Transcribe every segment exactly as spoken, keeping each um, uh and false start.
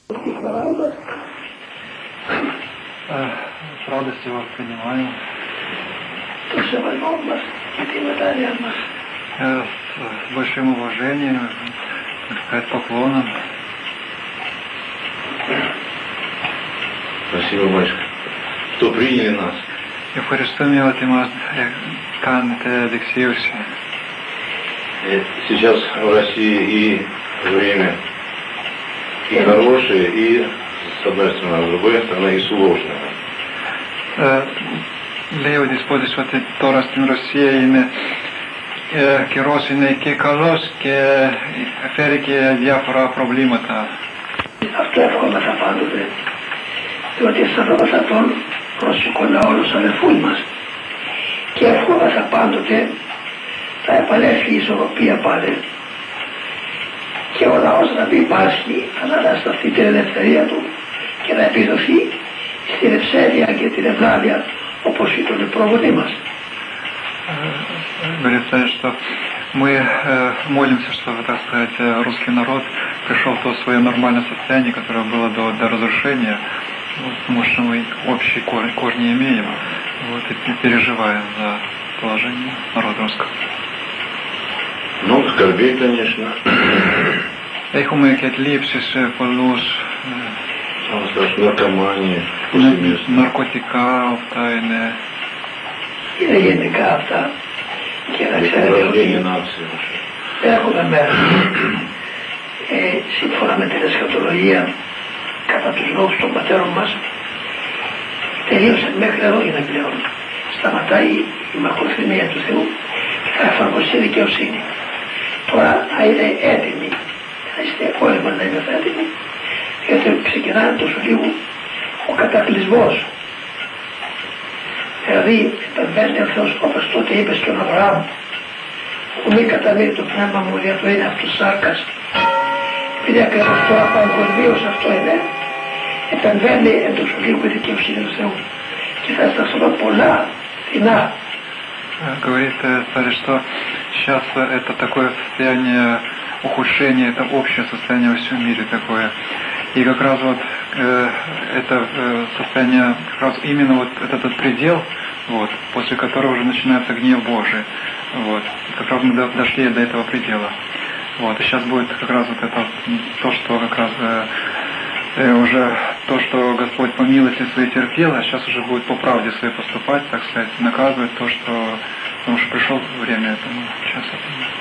С радостью вас принимаю. С большим уважением, с поклоном. Спасибо, батюшка, что приняли нас. Ευχαριστούμε ότι μας κάνετε δεξίωση. Сейчас в России и время и хорошее, и с одной стороны, а с другой стороны и сложное. Λέει ο Δεσπότης ότι τώρα στην Ρωσία είναι ε, καιρός είναι και καλός και φέρει και διάφορα προβλήματα. Αυτό εύχομεθα πάντοτε, διότι αισθανόμαστε τον ρωσικό λαό ως αδελφούς μας και εύχομεθα πάντοτε θα επανέλθει η ισορροπία πάλι και ο λαός να μην πάσχει, αλλά να σταθεί την ελευθερία του και να επιδοθεί στην ευσέβεια και την ευλάβεια όπως ήταν οι προγονείς μας. Говорится, что мы э, молимся, чтобы, так сказать, русский народ пришел в то свое нормальное состояние, которое было до, до разрушения, вот, потому что мы общие корни, корни имеем, вот, и переживаем за положение народа русского. Ну, скорбей, конечно. Έχουμε και θλίψεις πολλούς, наркомания, ναρκωτικά, αυτά είναι. Είναι γενικά αυτά και να ξέρετε ότι έχουμε μέρος ε, σύμφωνα με την εσχατολογία κατά τους λόγους των πατέρων μας τελείωσε μέχρι εδώ είναι πλέον. Σταματάει η μακροθυμία του Θεού και θα εφαρμοστεί η δικαιοσύνη. Τώρα θα είναι έτοιμοι, θα είστε όλοι μας να είμαστε έτοιμοι, γιατί ξεκινάει τόσο λίγο ο κατακλυσμός. Δηλαδή, επεμβαίνει ο Θεός όπως τότε είπε στον Αβραάμ, που μη καταβεί το πνεύμα μου για το είναι αυτός σάρκας. Επειδή ακριβώς τώρα παγκοσμίως αυτό είναι, επεμβαίνει εν τόσο λίγο η δικαιοσύνη του Θεού. Και θα σταθούμε πολλά δεινά. Говорит царь, что сейчас это такое состояние ухудшения, это общее состояние во всем мире такое. И как раз вот э, это э, состояние, как раз именно вот этот, этот предел, вот, после которого уже начинается гнев Божий. Вот. Как раз мы дошли до этого предела. Вот. И сейчас будет как раз вот это то, что как раз э, э, уже то, что Господь по милости своей терпел, а сейчас уже будет по правде своей поступать, так сказать, наказывать то, что, потому что пришло время этому часу.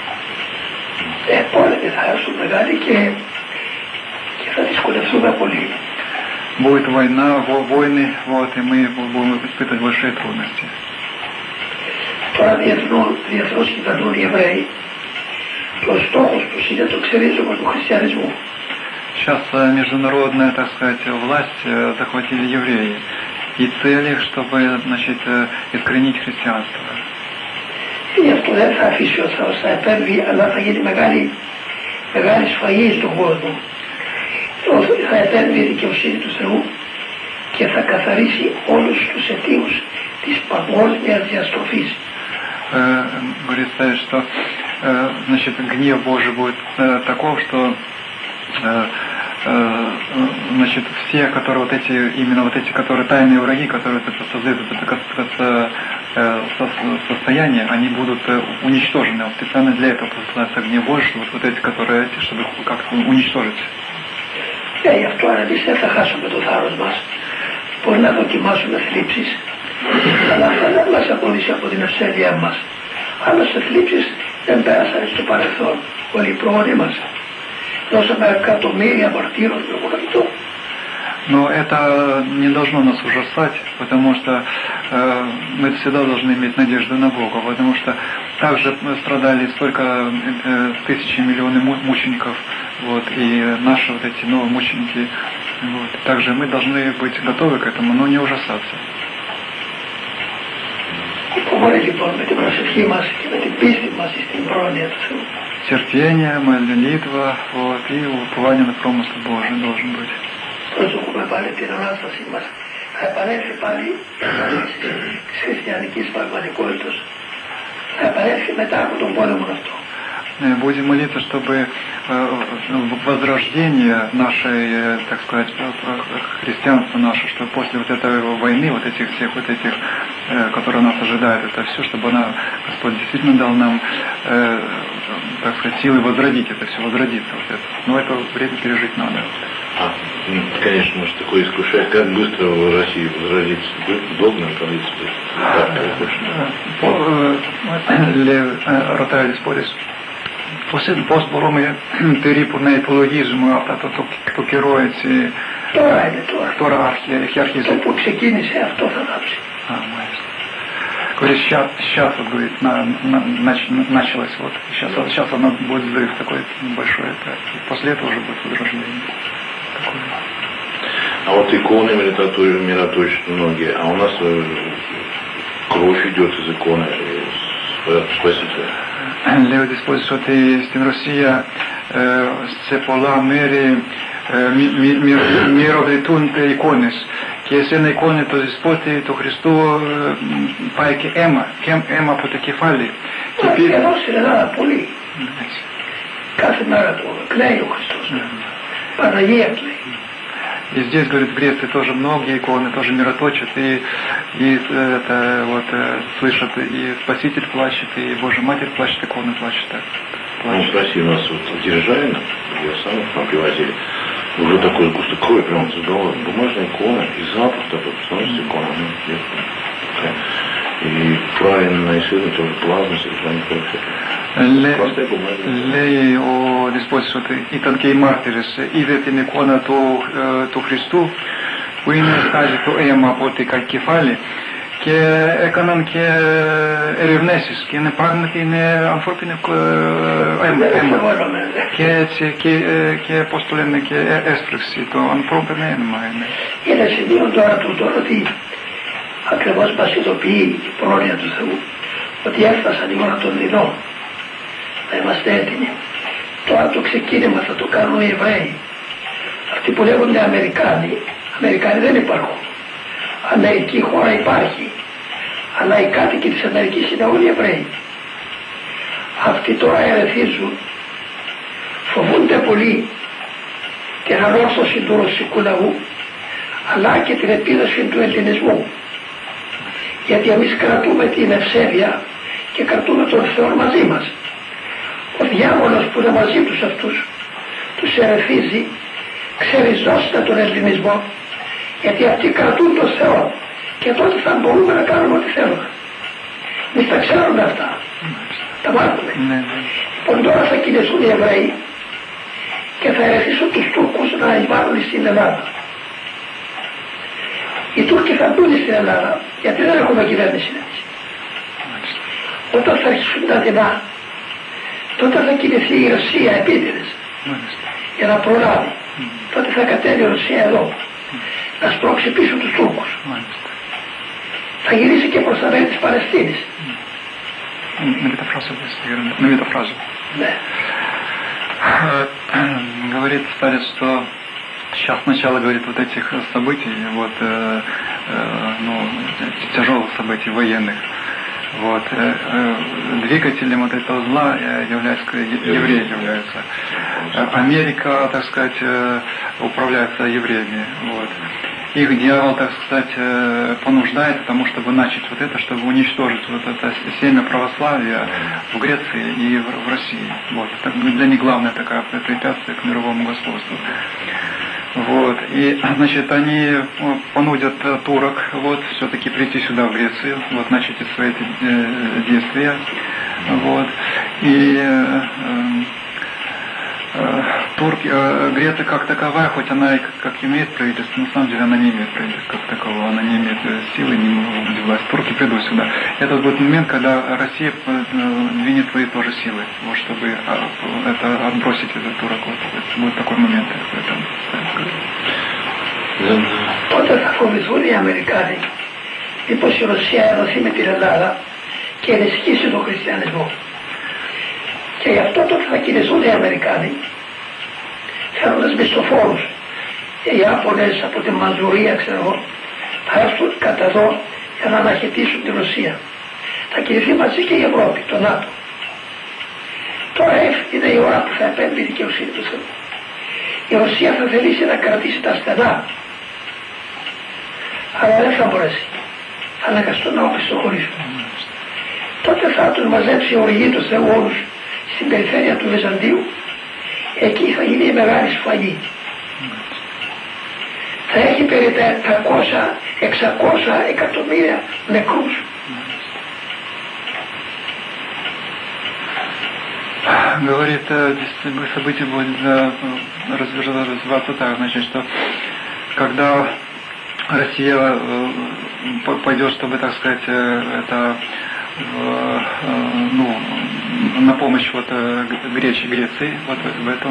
Будет война, войны, вот, и мы будем испытывать большие трудности. Τώρα διεθνώς κυβερνούν οι Εβραίοι και ο στόχος τους είναι το ξερίζωμα του χριστιανισμού. Сейчас международная, так сказать, власть захватили евреи. И цели, чтобы, значит, искоренить христианство. Γι' αυτό δεν θα αφήσει ο Θεός, θα επέμβει, αλλά θα γίνει μεγάλη, μεγάλη σφαγή στον κόσμο. Θα επέμβει η δικαιοσύνη του Θεού και θα καθαρίσει όλους τους αιτίους της παγκόσμιας διαστροφής. Говорится, что значит, гнев Божий будет таков, что значит, все, которые вот эти, именно вот эти, которые тайные враги, которые это создают это состояние, они будут уничтожены. Специально для этого посылается гнев Божий, чтобы вот эти, которые эти, чтобы как-то уничтожить. Και γι' αυτό αν εμείς δεν θα χάσουμε το θάρρος μας, μπορεί να δοκιμάσουμε θλίψεις, αλλά θα δεν μας αποδείξει από την ευσέβειά μας. Άλλωστε θλίψεις δεν πέρασαν στο παρελθόν όλοι οι πρόγονοι μας. Δώσαμε εκατομμύρια μαρτύρων προπολογητών. Но это не должно нас ужасать, потому что э, мы всегда должны иметь надежду на Бога, потому что также страдали столько э, тысячи, миллионы мучеников, вот, и наши вот эти новые мученики, вот, также мы должны быть готовы к этому, но не ужасаться. Терпение, молитва, вот, и упование на промысл Божий должен быть. Προσδοκούμε πάλι την Ανάσταση μας. Θα επανέλθει πάλι της χριστιανικής πραγματικότητας. Θα επανέλθει μετά από τον πόλεμο αυτό. будем молиться, чтобы возрождение нашей, так сказать, христианства наше, что после вот этой войны, вот этих всех вот этих, которые нас ожидают, это все, чтобы она, Господь действительно дал нам, так сказать, силы возродить это все, возродиться вот это. Но это время пережить надо. А, конечно, может такое искушать, как быстро в России возродиться? Долго нам колиться? Ρωτάει ο Δεσπότης, πώς μπορούμε περίπου να υπολογίζουμε αυτά το, το, το καιρό έτσι? Τώρα είναι τώρα. Τώρα έχει αρχίσει. Το που ξεκίνησε αυτό θα ανάψει. А, мальчик. Говорит, сейчас, сейчас вот говорит, на, на, нач, началось вот, сейчас, сейчас оно будет взрыв такой большой, это, и после этого уже будет возрождение. Такое. А вот иконы мироточат многие, а у нас кровь идет из иконы Спасителя. Λέω δεσπότης ότι στην Ρωσία σε πολλά μέρη μυροβλητούνται εικόνες και σε ένα εικόνα το δεσπότη του Χριστού πάει και αίμα, και αίμα από το κεφάλι. Και πήρε... Εδώ στην Ελλάδα πολύ. Κάθε μέρα το κλαίει ο Χριστός. Παναγία κλαίει. И здесь, говорит, в Греции тоже многие иконы тоже мироточат, и, и это вот слышат, и Спаситель плачет, и Божья Матерь плачет, иконы плачут. Так, плачет. Ну, в России у нас вот Державина, я сам к нам привозили, уже такой густой крови прям создавалась, бумажная икона, и запах такой, становится икона, ну, и правильно исследовать тоже πλάσμα συγχρόνια Λέει ο Δεσπότης ότι ήταν και οι μάρτυρες, είδε την εικόνα του, του Χριστού που είναι στάζει το αίμα από το κεφάλι και έκαναν και ερευνήσεις και είναι πράγματι είναι ανθρώπινο αίμα και έτσι και, και πώς το λένε και έσπρεξη το ανθρώπινο αίμα είναι. Είναι σημείο τώρα του τώρα ότι ακριβώς μας ειδοποιεί η πρόνοια του Θεού ότι έφτασαν η ώρα των δεινών. Να είμαστε έτοιμοι. Τώρα το ξεκίνημα θα το κάνουν οι Εβραίοι. Αυτοί που λέγονται Αμερικάνοι, Αμερικάνοι δεν υπάρχουν. Αμερική χώρα υπάρχει. Αλλά οι κάτοικοι της Αμερικής είναι όλοι Εβραίοι. Αυτοί τώρα ερεθίζουν, φοβούνται πολύ την ανόρθωση του ρωσικού λαού, αλλά και την επίδοση του ελληνισμού. Γιατί εμείς κρατούμε την ευσέβεια και κρατούμε τον Θεό μαζί μας. Ο διάβολος που είναι μαζί τους αυτούς, τους ερεθίζει, ξεριζώστε τον ελληνισμό, γιατί αυτοί κρατούν τον Θεό και τότε θα μπορούμε να κάνουμε ό,τι θέλουμε. Εμείς τα ξέρουμε αυτά, τα μάθουμε. Λοιπόν τώρα θα κινηθούν οι Εβραίοι και θα ερεθίσουν τους Τούρκους να εισβάλλουν στην Ελλάδα. Οι Τούρκοι θα μπουν στην Ελλάδα, γιατί δεν έχουμε κυβέρνηση εμείς. Όταν θα αρχίσουν τα δεινά, τότε θα κινηθεί η Ρωσία επίτηδες για να προλάβει. Mm. Τότε θα κατέβει η Ρωσία εδώ mm. να σπρώξει πίσω τους Τούρκους. Mm. Θα γυρίσει και προς τα μέρη της Παλαιστίνης. На метафразу, на метафразу. Да. Говорит старец, что сейчас начало, говорит, вот этих событий, вот, э, э, ну, тяжелых событий военных. Вот. Двигателем вот этого зла является, евреи являются. Америка, так сказать, управляется евреями. Вот. Их дьявол, так сказать, понуждает к тому, чтобы начать вот это, чтобы уничтожить вот это семя православия в Греции и в России. Вот. Это для них главное такое препятствие к мировому господству. Вот. И, значит, они понудят турок вот, все-таки прийти сюда, в Грецию, вот, начать свои эти, э, действия. Вот. И э, э, турки, э, Греция как таковая, хоть она и как, как имеет правительство, на самом деле она не имеет правительства как такового, она не имеет силы, не может власть. Турки придут сюда. Это будет момент, когда Россия двинет свои тоже силы, вот, чтобы это отбросить этот турок. Вот. Это будет такой момент. Τότε θα φοβηθούν οι Αμερικάνοι μήπως η Ρωσία ενωθεί με την Ελλάδα και ενισχύσει τον χριστιανισμό. Και γι' αυτό τότε θα κινηθούν οι Αμερικάνοι φέρνοντας μισθοφόρους. Οι Ιάπωνες από τη Μανζουρία, ξέρω εγώ, θα έρθουν κατά εδώ για να αναχαιτήσουν τη Ρωσία. Θα κινηθεί μαζί και η Ευρώπη, το ΝΑΤΟ. Τώρα είναι η ώρα που θα επέμβει η δικαιοσύνη του Θεού. Η Ρωσία θα θελήσει να κρατήσει τα στενά, αλλά δεν θα μπορέσει. Θα αναγκαστούν να οπισθοχωρήσουν. Τότε θα τους μαζέψει η οργή του Θεού όλους στην περιφέρεια του Βυζαντίου. Εκεί θα γίνει η μεγάλη σφαγή. Θα έχει περί τα τριακόσια με εξακόσια εκατομμύρια νεκρούς. Говорит, событие будет развиваться так, значит, что когда Россия пойдет, чтобы, так сказать, это, ну, на помощь вот Греции, Греции, вот в этом,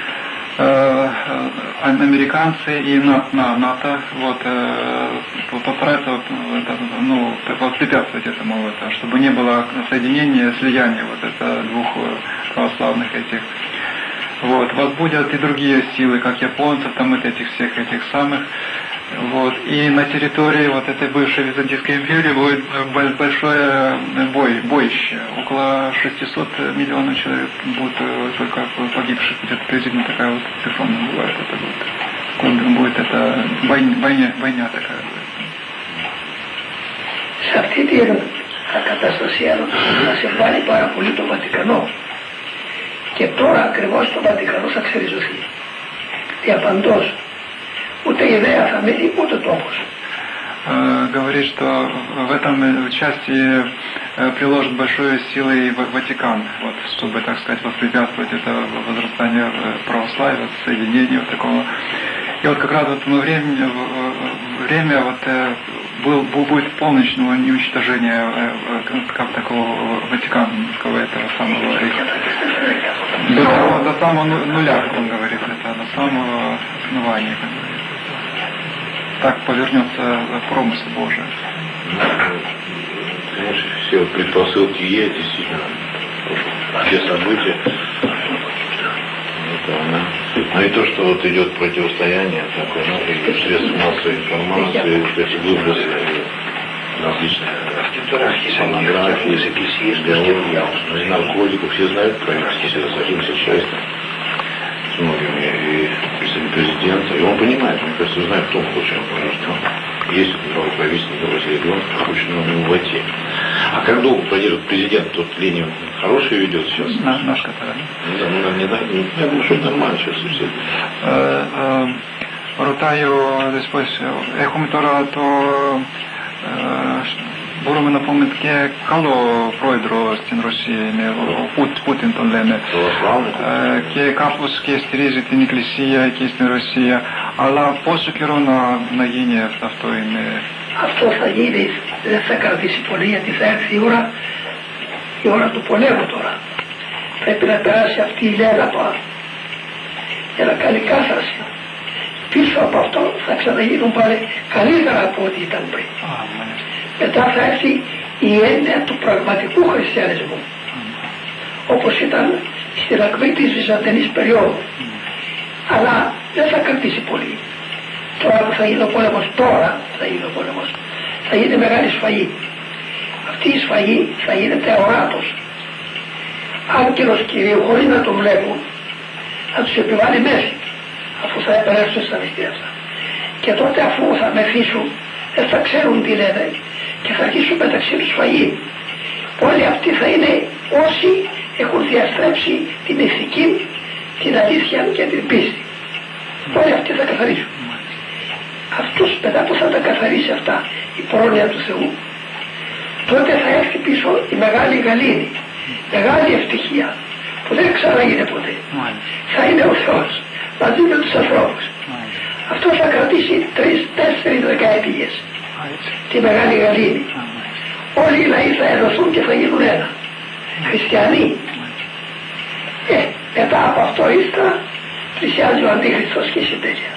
американцы и НАТО вот, постараются ну, воспрепятствовать этому, вот, чтобы не было соединения, слияния вот это двух православных этих. Вот, возбудят и другие силы, как японцев, там вот этих всех этих самых. Вот, и на территории вот этой бывшей Византийской империи будет большое бой, боище. Около шестисот миллионов человек будут только погибших. Где-то приблизительно такая вот цифра бывает. Это будет, будет это война, война такая. Σε αυτή την κατάσταση να συμβάλλει πάρα πολύ το Βατικανό. Και τώρα ακριβώς το Βατικανό θα ξεριζωθεί. Διαπαντός. Ούτε ιδέα θα μείνει, ούτε τόπος. Говорит, что в этом части приложит большую силу и Ватикан, вот, чтобы, так сказать, воспрепятствовать это возрастанию православия, соединению такого. И вот как раз в это время, время вот, был, будет полночного уничтожения как такого Ватиканского этого самого до, самого, до самого нуля, как он говорит, это до самого основания, как говорится. Так повернется промысел Божий. Конечно, все предпосылки есть, действительно, все события. Это она. Но и то, что вот идет противостояние такое, ну, и средств массовой информации, вот эти выбросы различных порнографии, наркотиков, все знают про это, все семьдесят шесть. С многими и представитель президента, и он понимает, мне кажется, знает, кто он хочет, что есть новый правительственный Василий Леонтьев, хочет на него войти. А как долго продержит президент, тот Ленин хороший ведет сейчас? Наш, наш который. Да, ну, не, не, не, я думаю, что нормально сейчас все. Ρωτάει ο Δεσπόης, έχουμε τώρα το μπορούμε να πούμε και καλό πρόεδρο στην Ρωσία είναι ο Πούτιν τον λένε και κάπως και στηρίζει την Εκκλησία και στην Ρωσία, αλλά πόσο καιρό να, να γίνει αυτό είναι? Αυτό θα γίνει, δεν θα κρατήσει πολύ, γιατί θα έρθει η ώρα, η ώρα του πολέμου τώρα. Πρέπει να περάσει αυτή η λέλαπα για να κάνει κάθαρση. Πίσω από αυτό θα ξαναγίνουν πάλι καλύτερα από ό,τι ήταν πριν. Μετά θα έρθει η έννοια του πραγματικού χριστιανισμού, όπως ήταν στην ακμή της Βυζαντινής περίοδου. Αλλά δεν θα κρατήσει πολύ. Τώρα που θα γίνει ο πόλεμος, τώρα θα γίνει ο πόλεμος, θα γίνει μεγάλη σφαγή. Αυτή η σφαγή θα γίνεται ορατός. Άγγελος Κυρίου, χωρίς να το βλέπουν, θα τους επιβάλλει μέση, αφού θα επεράσουν στα μυστήρια αυτά. Και τότε, αφού θα μεθύσουν, δεν θα ξέρουν τι λένε και θα αρχίσουν μεταξύ τους σφαγή. Όλοι αυτοί θα είναι όσοι έχουν διαστρέψει την ηθική, την αλήθεια και την πίστη. Όλοι αυτοί θα καθαρίσουν. Αυτούς μετά που θα τα καθαρίσει αυτά η πρόνοια του Θεού, τότε θα έρθει πίσω η μεγάλη γαλήνη, μεγάλη ευτυχία που δεν ξαναγίνει ποτέ. Θα είναι ο Θεός μαζί με τους ανθρώπους. Αυτό θα κρατήσει τρεις-τέσσερις δεκαετίες, τη μεγάλη γαλήνη. Όλοι οι λαοί θα ενωθούν και θα γίνουν ένα. Χριστιανοί. Ε, μετά από αυτό ύστερα πλησιάζει ο Αντίχριστος και η συντέλεια.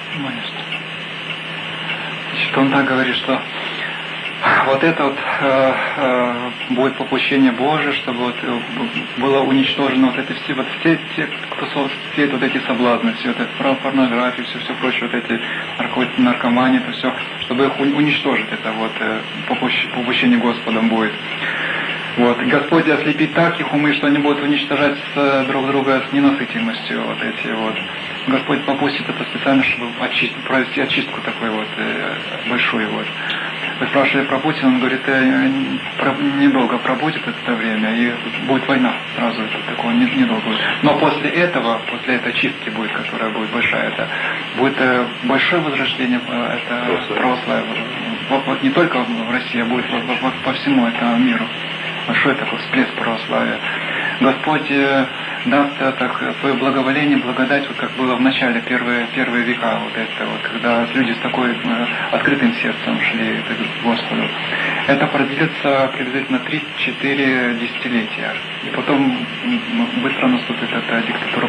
Он так говорит, что вот это вот э, э, будет попущение Божие, чтобы вот было уничтожено вот эти все, вот все, все кто сеет вот эти соблазны, все это порнографию, все, все прочее, вот эти наркомании, это все, чтобы их уничтожить, это вот э, попущение Господом будет. Вот. Господь ослепит так их умы, что они будут уничтожать с, друг друга с ненасытимостью. Вот эти вот. Господь попустит это специально, чтобы очист, провести очистку такой вот э, большую вот. Вы спрашивали про Путина, он говорит, э, про, недолго пробудет это время, и будет война сразу, это такое недолго. Но после этого, после этой чистки будет, которая будет большая, это будет э, большое возрождение, э, это православие. Вот, вот не только в России, а будет по, по, по всему этому миру. Большой такой всплеск православия. Господь э, даст э, так, свое благоволение, благодать, вот как было в начале, первые, первые века, вот это вот, когда люди с такой э, открытым сердцем шли к Господу. Это продлится приблизительно три-четыре десятилетия. И потом быстро наступит эта диктатура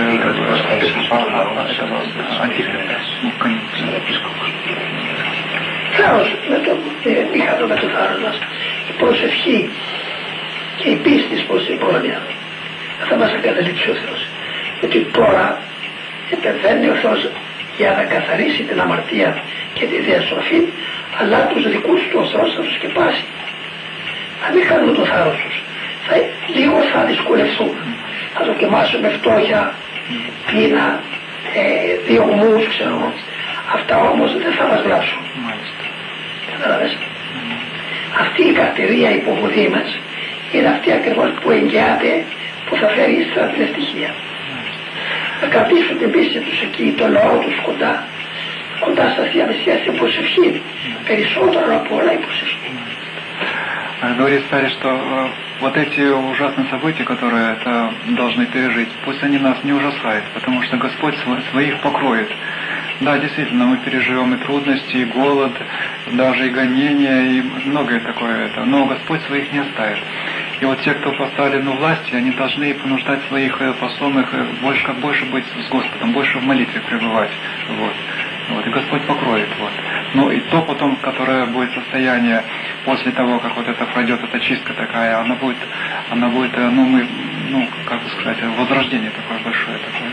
Θάρρος, με το μηχανό με το θάρρος μας, η προσευχή και η πίστη προς την πρόνοια θα μας εγκαταλείψει ο Θεός. Γιατί τώρα επεμβαίνει ο Θεός για να καθαρίσει την αμαρτία και τη διαστροφή, αλλά τους δικούς του ο Θεός θα τους σκεπάσει. Να μην κάνουμε το θάρρος τους. Θα, λίγο θα δυσκολευτούμε. Θα δοκιμάσουμε φτώχεια, πείνα, ε, διωγμούς, ξέρω. Αυτά όμως δεν θα μας βλάψουν. Κατάλαβες. Αυτή η καρτηρία υποβολή μας είναι αυτή ακριβώς που εγγυάται, που θα φέρει ύστερα την ευτυχία. Να κρατήσουν την πίστη τους εκεί, το λαό τους κοντά, κοντά στα Θεία Μεσσία, στην προσευχή, περισσότερο από όλα η προσευχή. Говорит Старец, что вот эти ужасные события, которые это должны пережить, пусть они нас не ужасают, потому что Господь своих покроет. Да, действительно, мы переживем и трудности, и голод, даже и гонения, и многое такое это, но Господь своих не оставит. И вот те, кто поставлен у власти, они должны понуждать своих посланных больше, как больше быть с Господом, больше в молитве пребывать. Вот. Вот, и Господь покроет. Вот. Ну и то потом, которое будет состояние после того, как вот это пройдет, эта чистка такая, она будет, она будет, ну мы, ну как бы сказать, возрождение такое большое такое.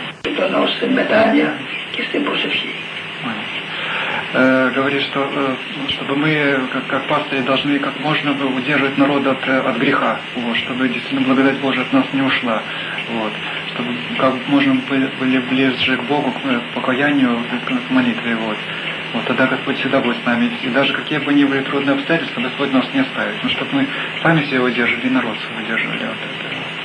Э, говорит, что э, чтобы мы, как, как пастыри, должны как можно бы удерживать народ от, от греха, вот, чтобы действительно благодать Божия от нас не ушла, вот, чтобы как можно были, были ближе к Богу, к покаянию, к молитве, вот. Вот тогда Господь всегда будет с нами. И даже какие бы ни были трудные обстоятельства, Господь нас не оставит. Ну, чтобы мы сами себя удерживали и народ свой удерживали. Вот это.